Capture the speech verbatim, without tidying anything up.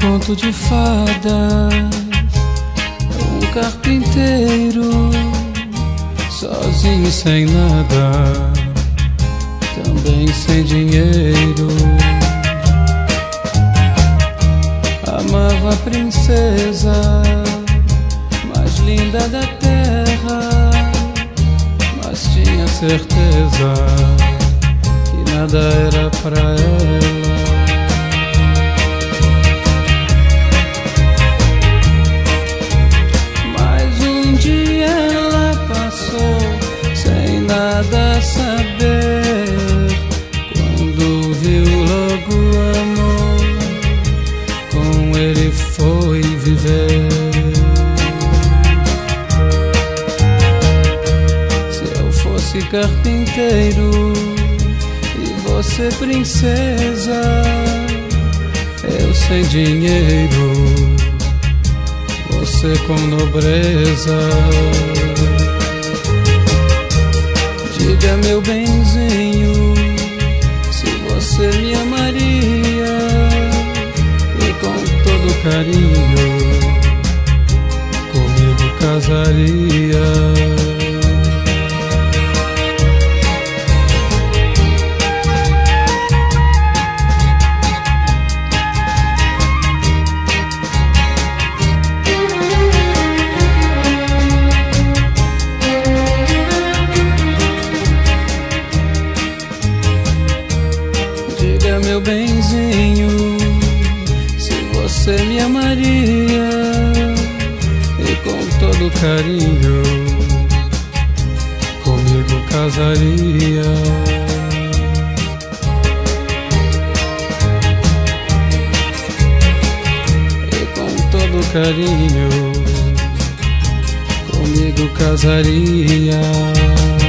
conto de fadas, um carpinteiro sozinho sem nada, também sem dinheiro. Amava a princesa mais linda da terra, mas tinha certeza que nada era pra ela. Nada a saber, quando viu logo o amor, com ele foi viver. Se eu fosse carpinteiro e você princesa, eu sem dinheiro, você com nobreza. Diga, meu benzinho, se você me amaria, e com todo carinho comigo casaria. Meu benzinho, se você me amaria, e com todo carinho comigo casaria. E com todo carinho comigo casaria.